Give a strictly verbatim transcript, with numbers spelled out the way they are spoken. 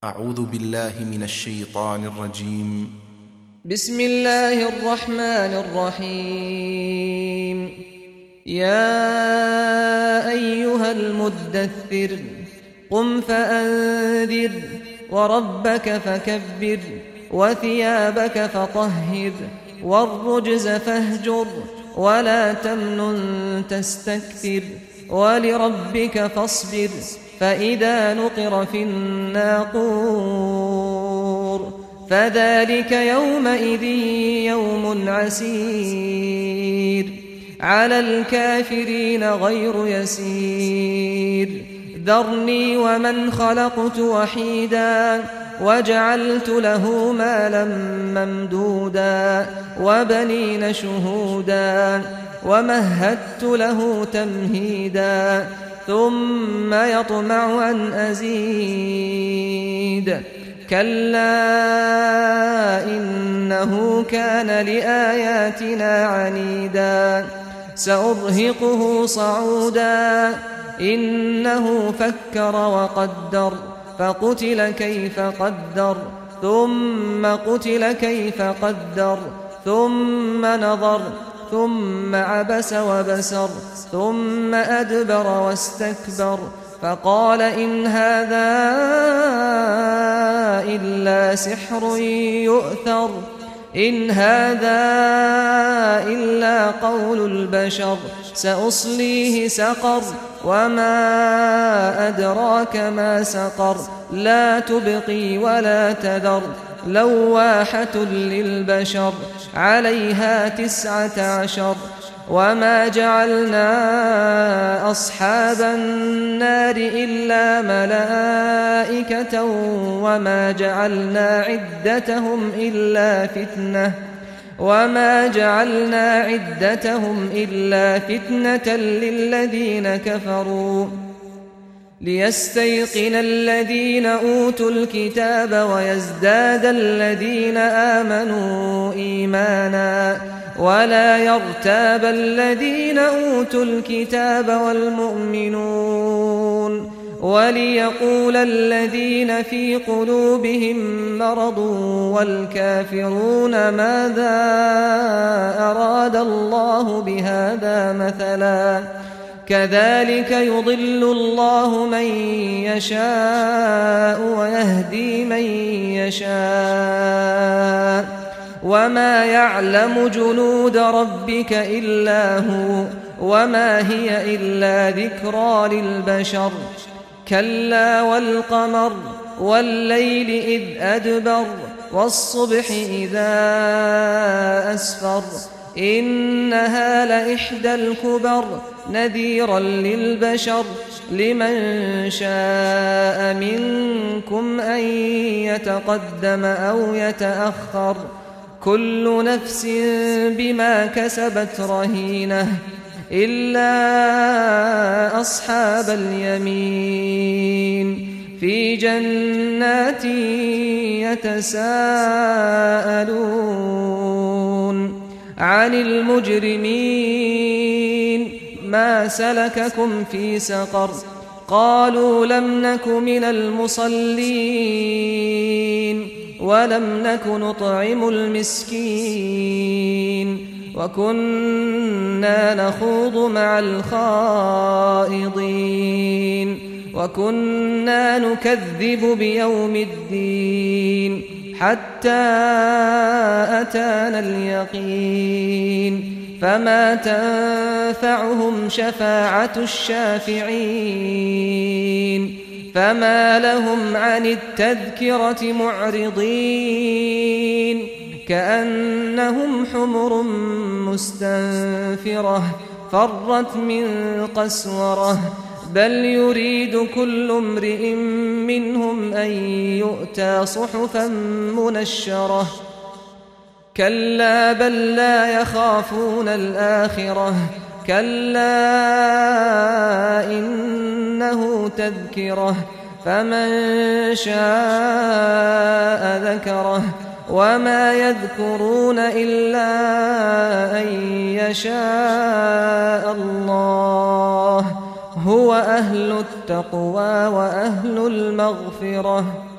أعوذ بالله من الشيطان الرجيم. بسم الله الرحمن الرحيم. يا أيها المدثر قم فأنذر وربك فكبر وثيابك فطهر والرجز فاهجر ولا تمنن تستكثر ولربك فاصبر فإذا نقر في الناقور فذلك يومئذ يوم عسير على الكافرين غير يسير. ذرني ومن خلقت وحيدا وجعلت له مالا ممدودا وبنين شهودا ومهدت له تمهيدا ثم يطمع أن أزيد كلا إنه كان لآياتنا عنيدا سأرهقه صعودا إنه فكر وقدر فقتل كيف قدر ثم قتل كيف قدر ثم نظر ثم عبس وبسر ثم أدبر واستكبر فقال إن هذا إلا سحر يؤثر إن هذا إلا قول البشر سأصليه سقر وما أدراك ما سقر لا تبقي ولا تذر لواحة للبشر عليها تسعة عشر. وما جعلنا أصحاب النار إلا ملائكة وما جعلنا عدتهم إلا فتنة وما جعلنا عدتهم إلا فتنة للذين كفروا ليستيقن الذين أوتوا الكتاب ويزداد الذين آمنوا إيمانا ولا يرتاب الذين أوتوا الكتاب والمؤمنون وليقول الذين في قلوبهم مرض والكافرون ماذا أراد الله بهذا مثلا كذلك يضل الله من يشاء ويهدي من يشاء وما يعلم جنود ربك إلا هو وما هي إلا ذكرى للبشر. كلا والقمر والليل إذ أدبر والصبح إذا أسفر إنها لإحدى الكبر نذيرا للبشر لمن شاء منكم أن يتقدم أو يتأخر كل نفس بما كسبت رهينة إلا أصحاب اليمين في جنات يتساءلون عن المجرمين ما سلككم في سقر قالوا لم نك من المصلين ولم نك نطعم المسكين وكنا نخوض مع الخائضين وكنا نكذب بيوم الدين حتى أتانا اليقين فما تنفعهم شفاعة الشافعين فما لهم عن التذكرة معرضين كأنهم حمر مستنفرة فرت من قسورة بل يريد كل امرئ منهم أن يؤتى صحفا منشرة كلا بل لا يخافون الآخرة كلا إنه تذكرة فمن شاء ذكره وما يذكرون إلا أن يشاء الله هو أهل التقوى وأهل المغفرة.